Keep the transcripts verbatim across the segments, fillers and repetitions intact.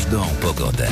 każdą pogodę.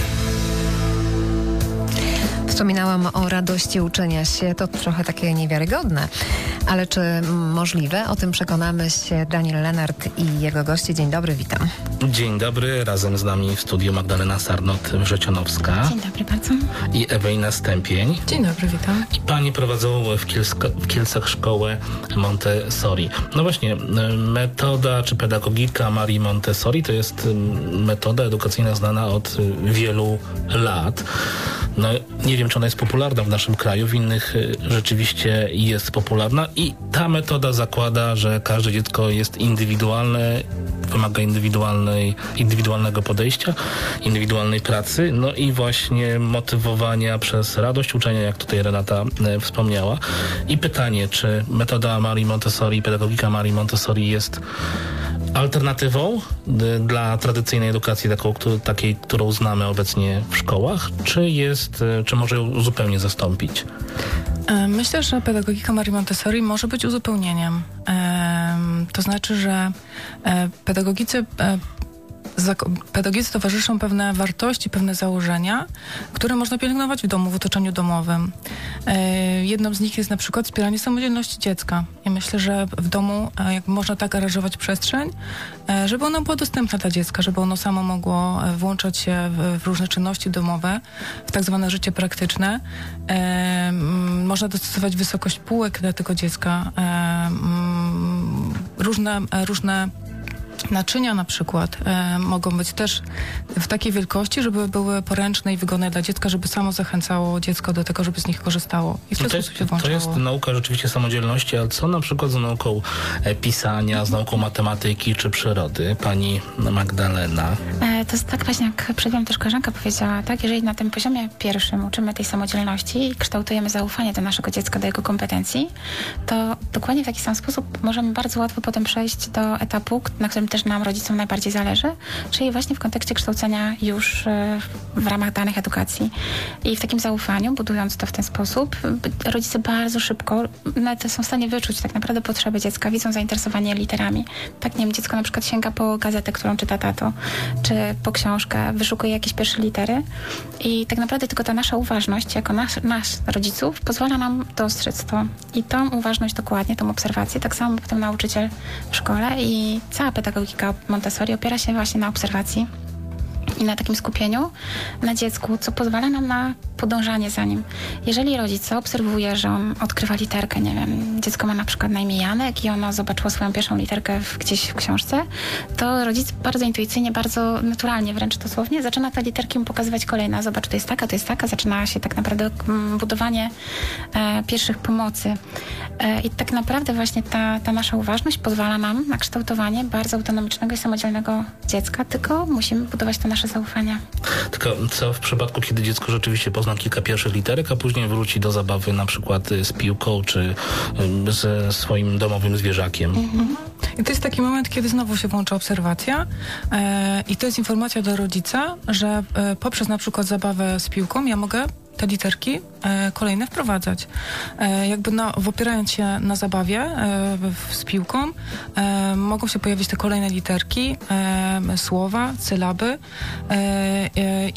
Wspominałam o radości uczenia się. To trochę takie niewiarygodne. Ale czy możliwe? O tym przekonamy się Daniel Lenart i jego goście. Dzień dobry, witam. Dzień dobry. Razem z nami w studiu Magdalena Sarnot-Wrzecionowska. Dzień dobry bardzo. I Ewelina Stępień. Dzień dobry, witam. I pani prowadzą w, Kielsko, w Kielcach szkołę Montessori. No właśnie, metoda czy pedagogika Marii Montessori to jest metoda edukacyjna znana od wielu lat. No, nie wiem, czy ona jest popularna w naszym kraju, w innych rzeczywiście jest popularna i ta metoda zakłada, że każde dziecko jest indywidualne, wymaga indywidualnej, indywidualnego podejścia, indywidualnej pracy, no i właśnie motywowania przez radość uczenia, jak tutaj Renata e, wspomniała. I pytanie, czy metoda Marii Montessori, pedagogika Marii Montessori jest alternatywą d- dla tradycyjnej edukacji, taką, któ- takiej, którą znamy obecnie w szkołach, czy jest, e, czy może ją zupełnie zastąpić? Myślę, że pedagogika Marii Montessori może być uzupełnieniem. To znaczy, że pedagogice Pedagogice towarzyszą pewne wartości, pewne założenia, które można pielęgnować w domu, w otoczeniu domowym. Jedną z nich jest na przykład wspieranie samodzielności dziecka. I myślę, że w domu jak można tak aranżować przestrzeń, żeby ona była dostępna dla dziecka, żeby ono samo mogło włączać się w, w różne czynności domowe, w tak zwane życie praktyczne. Można dostosować wysokość półek dla tego dziecka. Różne, różne naczynia na przykład e, mogą być też w takiej wielkości, żeby były poręczne i wygodne dla dziecka, żeby samo zachęcało dziecko do tego, żeby z nich korzystało. I w ten to, jest, sposób się włączało. to jest nauka rzeczywiście samodzielności, ale co na przykład z nauką e, pisania, z nauką matematyki czy przyrody? Pani Magdalena. E, to jest tak właśnie, jak przed chwilą też koleżanka powiedziała, tak? Jeżeli na tym poziomie pierwszym uczymy tej samodzielności i kształtujemy zaufanie do naszego dziecka, do jego kompetencji, to dokładnie w taki sam sposób możemy bardzo łatwo potem przejść do etapu, na którym też nam, rodzicom, najbardziej zależy, czyli właśnie w kontekście kształcenia już w ramach danych edukacji. I w takim zaufaniu, budując to w ten sposób, rodzice bardzo szybko nawet są w stanie wyczuć tak naprawdę potrzeby dziecka, widzą zainteresowanie literami. Tak, nie wiem, dziecko na przykład sięga po gazetę, którą czyta tato, czy po książkę, wyszukuje jakieś pierwsze litery i tak naprawdę tylko ta nasza uważność, jako nas, nas rodziców, pozwala nam dostrzec to. I tą uważność dokładnie, tą obserwację, tak samo potem nauczyciel w szkole i cała pedagogika Montessori opiera się właśnie na obserwacji i na takim skupieniu na dziecku, co pozwala nam na podążanie za nim. Jeżeli rodzic obserwuje, że on odkrywa literkę, nie wiem, dziecko ma na przykład na imię Janek i ono zobaczyło swoją pierwszą literkę w, gdzieś w książce, to rodzic bardzo intuicyjnie, bardzo naturalnie, wręcz dosłownie, zaczyna te literki mu pokazywać kolejne. Zobacz, to jest taka, to jest taka. Zaczyna się tak naprawdę m, budowanie e, pierwszych pomocy. E, I tak naprawdę właśnie ta, ta nasza uważność pozwala nam na kształtowanie bardzo autonomicznego i samodzielnego dziecka, tylko musimy budować to nasze zaufanie. Tylko co w przypadku, kiedy dziecko rzeczywiście pozna kilka pierwszych literek, a później wróci do zabawy na przykład z piłką, czy ze swoim domowym zwierzakiem? Mhm. I to jest taki moment, kiedy znowu się włącza obserwacja e, i to jest informacja dla rodzica, że e, poprzez na przykład zabawę z piłką ja mogę te literki e, kolejne wprowadzać. E, jakby na, opierając się na zabawie e, w, z piłką e, mogą się pojawić te kolejne literki, e, słowa, sylaby e, e,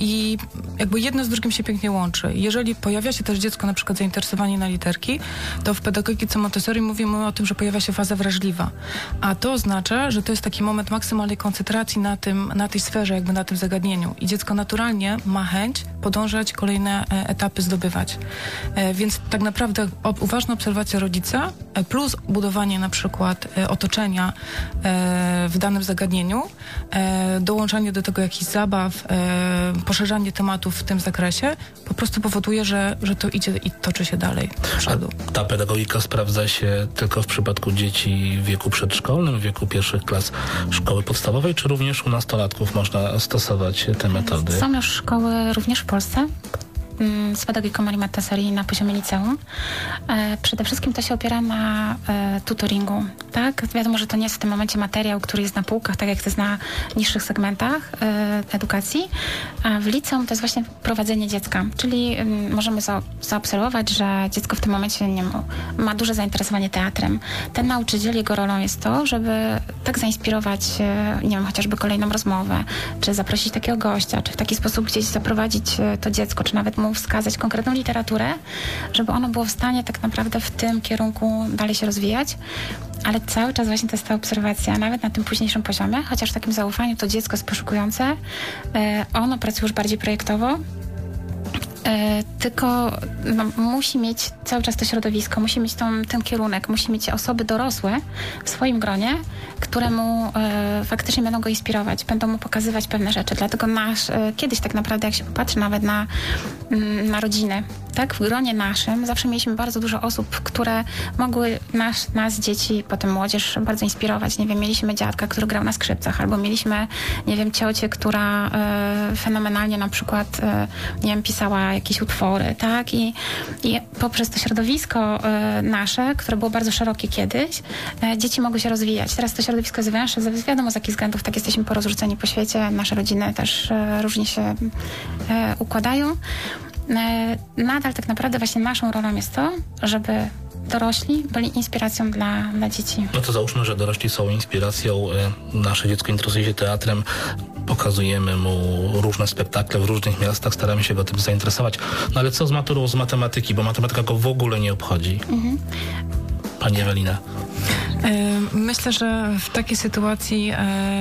i jakby jedno z drugim się pięknie łączy. Jeżeli pojawia się też dziecko na przykład zainteresowanie na literki, to w pedagogice Montessori mówimy o tym, że pojawia się faza wrażliwa. A to oznacza, że to jest taki moment maksymalnej koncentracji na tym, na tej sferze, jakby na tym zagadnieniu. I dziecko naturalnie ma chęć podążać kolejne e, etapy zdobywać. E, więc tak naprawdę ob, uważna obserwacja rodzica e, plus budowanie na przykład e, otoczenia e, w danym zagadnieniu, e, dołączanie do tego jakichś zabaw, e, poszerzanie tematów w tym zakresie po prostu powoduje, że, że to idzie i toczy się dalej do przodu. A ta pedagogika sprawdza się tylko w przypadku dzieci w wieku przedszkolnym, w wieku pierwszych klas szkoły podstawowej, czy również u nastolatków można stosować te metody? Są już szkoły również w Polsce, mm, z pedagogiką Marii Montessori na poziomie liceum. E, przede wszystkim to się opiera na e, tutoringu, tak? Wiadomo, że to nie jest w tym momencie materiał, który jest na półkach, tak jak to jest na niższych segmentach e, edukacji, a w liceum to jest właśnie prowadzenie dziecka, czyli m, możemy za, zaobserwować, że dziecko w tym momencie nie ma, ma duże zainteresowanie teatrem. Ten nauczyciel, jego rolą jest to, żeby tak zainspirować, e, nie wiem, chociażby kolejną rozmowę, czy zaprosić takiego gościa, czy w taki sposób gdzieś zaprowadzić e, to dziecko, czy nawet mu wskazać konkretną literaturę, żeby ono było w stanie tak naprawdę w tym kierunku dalej się rozwijać. Ale cały czas właśnie to jest ta obserwacja, nawet na tym późniejszym poziomie, chociaż w takim zaufaniu to dziecko jest poszukujące, e, ono pracuje już bardziej projektowo, e, tylko no, musi mieć cały czas to środowisko, musi mieć tą, ten kierunek, musi mieć osoby dorosłe w swoim gronie, które mu e, faktycznie będą go inspirować, będą mu pokazywać pewne rzeczy. Dlatego nasz, e, kiedyś tak naprawdę, jak się popatrzy nawet na, m, na rodziny, tak, w gronie naszym zawsze mieliśmy bardzo dużo osób, które mogły nas, nas, dzieci, potem młodzież bardzo inspirować. Nie wiem, mieliśmy dziadka, który grał na skrzypcach, albo mieliśmy, nie wiem, ciocię, która e, fenomenalnie na przykład, e, nie wiem, pisała jakieś utwory, tak, i, i poprzez to środowisko e, nasze, które było bardzo szerokie kiedyś, e, dzieci mogły się rozwijać. Teraz to środowisko jest węższe, z wiadomo z jakich względów, tak jesteśmy porozrzuceni po świecie, nasze rodziny też e, różnie się e, układają. Nadal tak naprawdę właśnie naszą rolą jest to, żeby dorośli byli inspiracją dla, dla dzieci. No to załóżmy, że dorośli są inspiracją. Nasze dziecko interesuje się teatrem, pokazujemy mu różne spektakle w różnych miastach, staramy się go tym zainteresować. No ale co z maturą z matematyki, bo matematyka go w ogóle nie obchodzi. Mhm. Pani Ewelina. Myślę, że w takiej sytuacji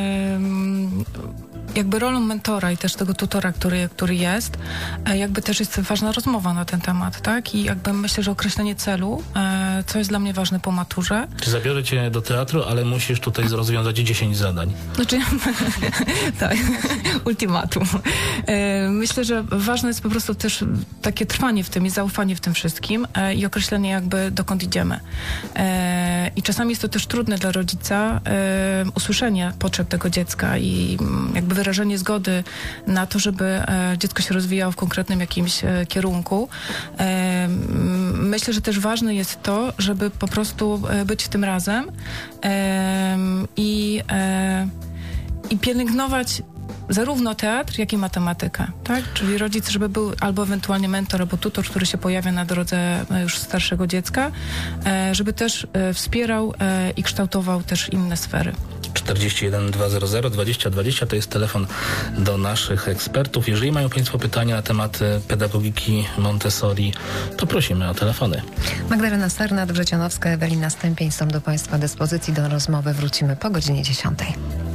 jakby rolą mentora i też tego tutora, który, który jest, jakby też jest ważna rozmowa na ten temat, tak? I jakby myślę, że określenie celu, co jest dla mnie ważne po maturze. Czy zabiorę cię do teatru, ale musisz tutaj rozwiązać dziesięć zadań. Znaczy, tak, ultimatum. Myślę, że ważne jest po prostu też takie trwanie w tym i zaufanie w tym wszystkim i określenie jakby dokąd idziemy. I czasami jest to też trudne dla rodzica usłyszenie potrzeb tego dziecka i jakby wyrażenie zgody na to, żeby e, dziecko się rozwijało w konkretnym jakimś e, kierunku. E, myślę, że też ważne jest to, żeby po prostu e, być w tym razem e, i, e, i pielęgnować zarówno teatr, jak i matematykę, tak? Czyli rodzic, żeby był albo ewentualnie mentor, albo tutor, który się pojawia na drodze już starszego dziecka, e, żeby też e, wspierał e, i kształtował też inne sfery. czterdzieści jeden dwieście zero dwadzieścia dwadzieścia to jest telefon do naszych ekspertów. Jeżeli mają Państwo pytania na temat pedagogiki Montessori, to prosimy o telefony. Magdalena Sernat, Wrzecionowska, Ewelina Stępień są do Państwa dyspozycji. Do rozmowy wrócimy po godzinie dziesiątej.